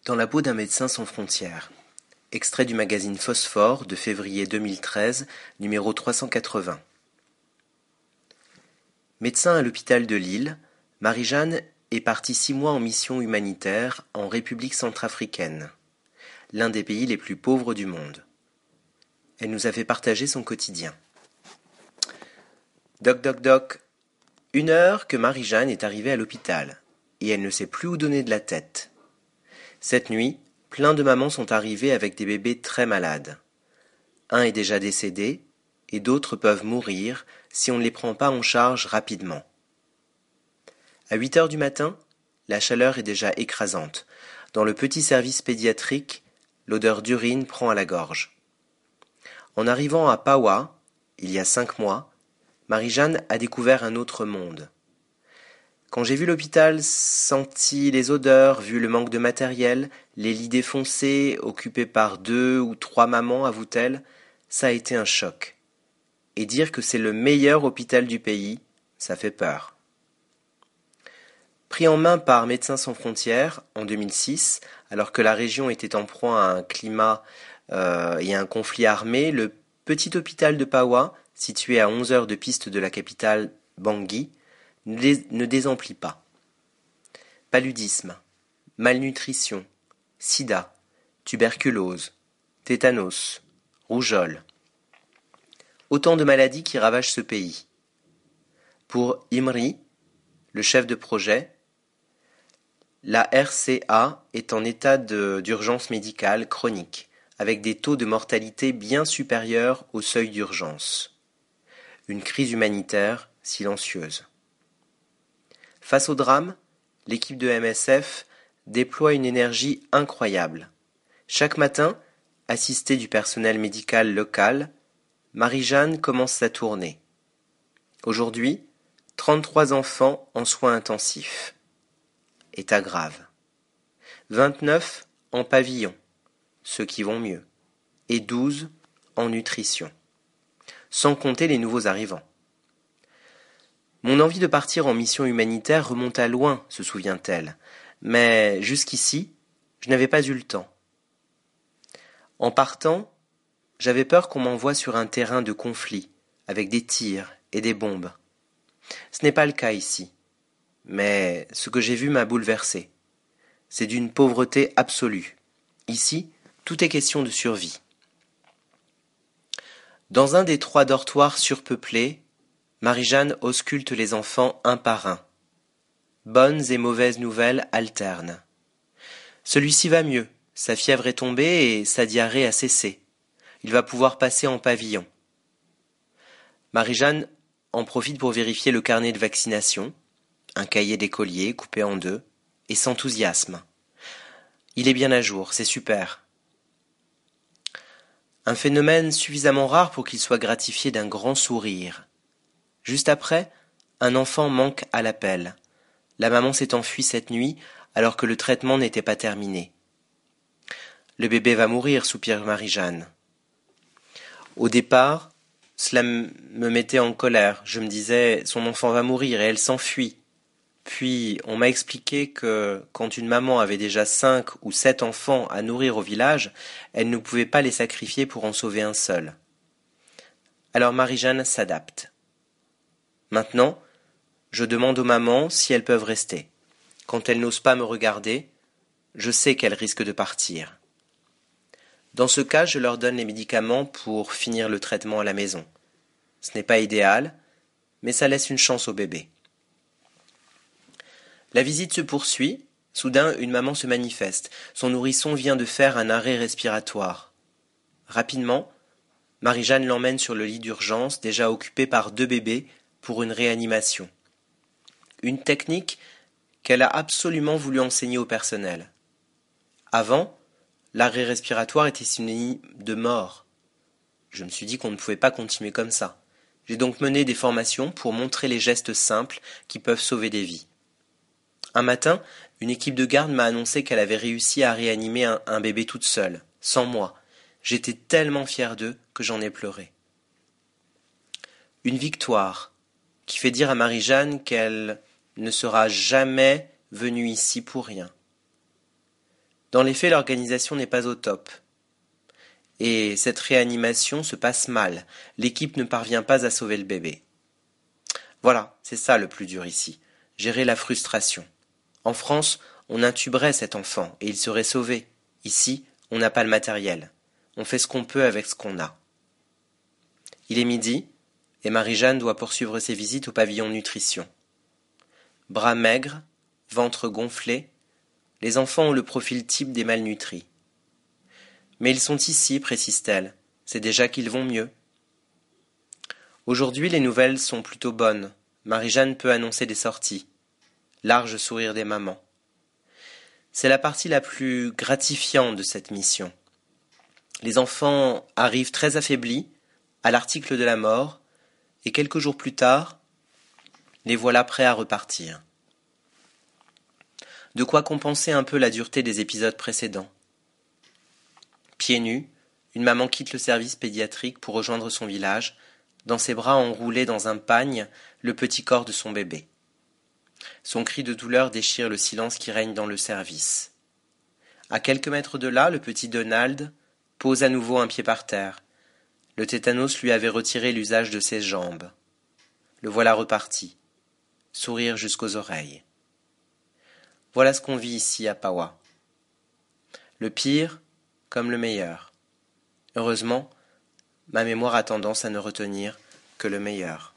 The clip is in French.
Dans la peau d'un médecin sans frontières. Extrait du magazine Phosphore de février 2013, numéro 380. Médecin à l'hôpital de Lille, Marie-Jeanne est partie 6 mois en mission humanitaire en République centrafricaine, l'un des pays les plus pauvres du monde. Elle nous a fait partager son quotidien. Doc, doc, doc. 1 heure que Marie-Jeanne est arrivée à l'hôpital, et elle ne sait plus où donner de la tête. Cette nuit, plein de mamans sont arrivées avec des bébés très malades. Un est déjà décédé, et d'autres peuvent mourir si on ne les prend pas en charge rapidement. À 8 heures du matin, la chaleur est déjà écrasante. Dans le petit service pédiatrique, l'odeur d'urine prend à la gorge. En arrivant à Pawa, il y a 5 mois, Marie-Jeanne a découvert un autre monde. Quand j'ai vu l'hôpital, senti les odeurs, vu le manque de matériel, les lits défoncés, occupés par 2 ou 3 mamans, avoue-t-elle, ça a été un choc. Et dire que c'est le meilleur hôpital du pays, ça fait peur. Pris en main par Médecins sans frontières en 2006, alors que la région était en proie à un climat et à un conflit armé, le petit hôpital de Pawa, situé à 11 heures de piste de la capitale Bangui, ne désemplit pas. Paludisme, malnutrition, sida, tuberculose, tétanos, rougeole. Autant de maladies qui ravagent ce pays. Pour Imri, le chef de projet, la RCA est en état d'urgence médicale chronique, avec des taux de mortalité bien supérieurs au seuil d'urgence. Une crise humanitaire silencieuse. Face au drame, l'équipe de MSF déploie une énergie incroyable. Chaque matin, assistée du personnel médical local, Marie-Jeanne commence sa tournée. Aujourd'hui, 33 enfants en soins intensifs. État grave. 29 en pavillon, ceux qui vont mieux, et 12 en nutrition. Sans compter les nouveaux arrivants. Mon envie de partir en mission humanitaire remonte à loin, se souvient-elle, mais jusqu'ici, je n'avais pas eu le temps. En partant, j'avais peur qu'on m'envoie sur un terrain de conflit, avec des tirs et des bombes. Ce n'est pas le cas ici, mais ce que j'ai vu m'a bouleversé. C'est d'une pauvreté absolue. Ici, tout est question de survie. Dans un des 3 dortoirs surpeuplés, Marie-Jeanne ausculte les enfants un par un. Bonnes et mauvaises nouvelles alternent. Celui-ci va mieux, sa fièvre est tombée et sa diarrhée a cessé. Il va pouvoir passer en pavillon. Marie-Jeanne en profite pour vérifier le carnet de vaccination, un cahier d'écolier coupé en 2, et s'enthousiasme. Il est bien à jour, c'est super. Un phénomène suffisamment rare pour qu'il soit gratifié d'un grand sourire. Juste après, un enfant manque à l'appel. La maman s'est enfuie cette nuit alors que le traitement n'était pas terminé. Le bébé va mourir, soupire Marie-Jeanne. Au départ, cela me mettait en colère. Je me disais, son enfant va mourir et elle s'enfuit. Puis, on m'a expliqué que quand une maman avait déjà 5 ou 7 enfants à nourrir au village, elle ne pouvait pas les sacrifier pour en sauver un seul. Alors Marie-Jeanne s'adapte. Maintenant, je demande aux mamans si elles peuvent rester. Quand elles n'osent pas me regarder, je sais qu'elles risquent de partir. Dans ce cas, je leur donne les médicaments pour finir le traitement à la maison. Ce n'est pas idéal, mais ça laisse une chance au bébé. La visite se poursuit. Soudain, une maman se manifeste. Son nourrisson vient de faire un arrêt respiratoire. Rapidement, Marie-Jeanne l'emmène sur le lit d'urgence, déjà occupé par 2 bébés, pour une réanimation. Une technique qu'elle a absolument voulu enseigner au personnel. Avant, l'arrêt respiratoire était synonyme de mort. Je me suis dit qu'on ne pouvait pas continuer comme ça. J'ai donc mené des formations pour montrer les gestes simples qui peuvent sauver des vies. Un matin, une équipe de garde m'a annoncé qu'elle avait réussi à réanimer un bébé toute seule, sans moi. J'étais tellement fier d'eux que j'en ai pleuré. Une victoire qui fait dire à Marie-Jeanne qu'elle ne sera jamais venue ici pour rien. Dans les faits, l'organisation n'est pas au top. Et cette réanimation se passe mal. L'équipe ne parvient pas à sauver le bébé. Voilà, c'est ça le plus dur ici. Gérer la frustration. En France, on intuberait cet enfant et il serait sauvé. Ici, on n'a pas le matériel. On fait ce qu'on peut avec ce qu'on a. Il est midi et Marie-Jeanne doit poursuivre ses visites au pavillon nutrition. Bras maigres, ventre gonflé, les enfants ont le profil type des malnutris. Mais ils sont ici, précise-t-elle. C'est déjà qu'ils vont mieux. Aujourd'hui, les nouvelles sont plutôt bonnes. Marie-Jeanne peut annoncer des sorties. Large sourire des mamans. C'est la partie la plus gratifiante de cette mission. Les enfants arrivent très affaiblis, à l'article de la mort, et quelques jours plus tard, les voilà prêts à repartir. De quoi compenser un peu la dureté des épisodes précédents. Pieds nus, une maman quitte le service pédiatrique pour rejoindre son village, dans ses bras enroulé dans un pagne le petit corps de son bébé. Son cri de douleur déchire le silence qui règne dans le service. À quelques mètres de là, le petit Donald pose à nouveau un pied par terre. Le tétanos lui avait retiré l'usage de ses jambes. Le voilà reparti, sourire jusqu'aux oreilles. Voilà ce qu'on vit ici à Pawa. Le pire comme le meilleur. Heureusement, ma mémoire a tendance à ne retenir que le meilleur.